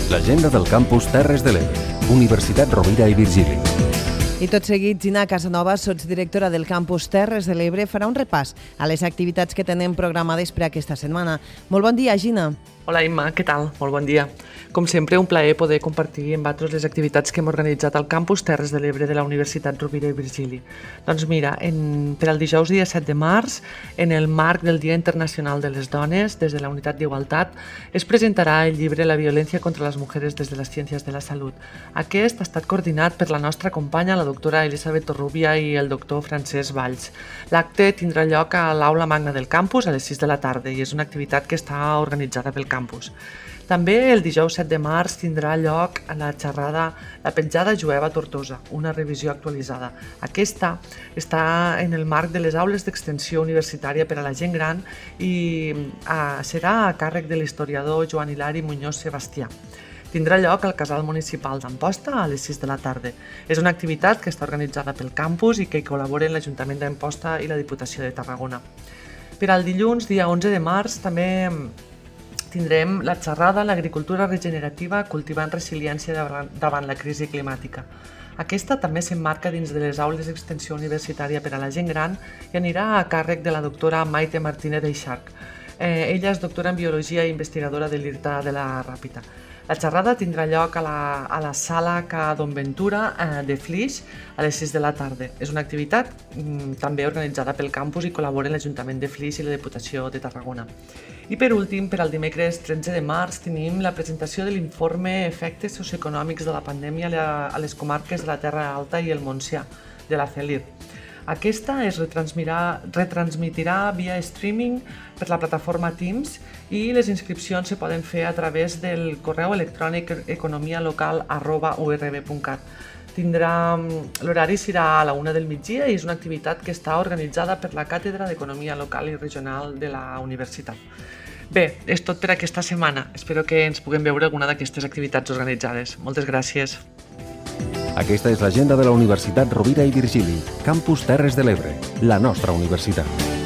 L'agenda del campus Terres de l'Ebre, Universitat Rovira i Virgili. I tot seguit, Gina Casanova, sotsdirectora del campus Terres de l'Ebre, farà un repàs a les activitats que tenen programades per aquesta setmana. Molt bon dia, Gina. Hola, Imma, què tal? Molt bon dia. Com sempre, un plaer poder compartir amb vosaltres les activitats que hem organitzat al campus Terres de l'Ebre de la Universitat Rovira i Virgili. Doncs mira, per al dijous dia 7 de març, en el marc del Dia Internacional de les Dones, des de la Unitat d'Igualtat, es presentarà el llibre La violència contra les mujeres des de les ciències de la salut. Aquest ha estat coordinat per la nostra companya, la doctora Elisabet Torrubia i el doctor Francesc Valls. L'acte tindrà lloc a l'Aula Magna del campus a les 6 de la tarda i és una activitat que està organitzada pel campus. També el dijous 7 de març tindrà lloc la xerrada La petjada jueva a Tortosa, una revisió actualitzada. Aquesta està en el marc de les aules d'extensió universitària per a la gent gran i serà a càrrec de l'historiador Joan Hilari Muñoz Sebastià. Tindrà lloc al Casal Municipal d'Amposta a les 6 de la tarda. És una activitat que està organitzada pel campus i que col·laboren l'Ajuntament d'Amposta i la Diputació de Tarragona. Per al dilluns, dia 11 de març, també tindrem la xerrada L'agricultura regenerativa cultivant resiliència davant la crisi climàtica. Aquesta també s'emmarca dins de les aules d'extensió universitària per a la gent gran i anirà a càrrec de la doctora Maite Martínez d'Eixarc. Ella és doctora en Biologia i investigadora de l'IRTA de la Ràpita. La xerrada tindrà lloc a la sala Ca Don Ventura de Flix a les 6 de la tarda. És una activitat també organitzada pel campus i col·laboren l'Ajuntament de Flix i la Diputació de Tarragona. I per últim, per al dimecres 13 de març, tenim la presentació de l'informe Efectes socioeconòmics de la pandèmia a les comarques de la Terra Alta i el Montsià, de la CELIR. Aquesta es retransmitirà via streaming per la plataforma Teams i les inscripcions se poden fer a través del correu electrònic economialocal@urb.cat. L'horari serà a la 1 del migdia i és una activitat que està organitzada per la Càtedra d'Economia Local i Regional de la Universitat. Bé, és tot per aquesta setmana. Espero que ens puguem veure alguna d'aquestes activitats organitzades. Moltes gràcies. Aquesta és l'agenda de la Universitat Rovira i Virgili, campus Terres de l'Ebre, la nostra universitat.